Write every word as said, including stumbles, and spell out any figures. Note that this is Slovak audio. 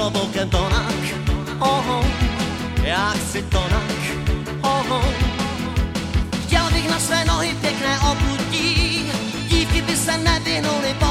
bokem tonak, oho, já chci tonak, oho. Chtěl bych na své nohy pěkné obutí, dívky by se nevyhnuly po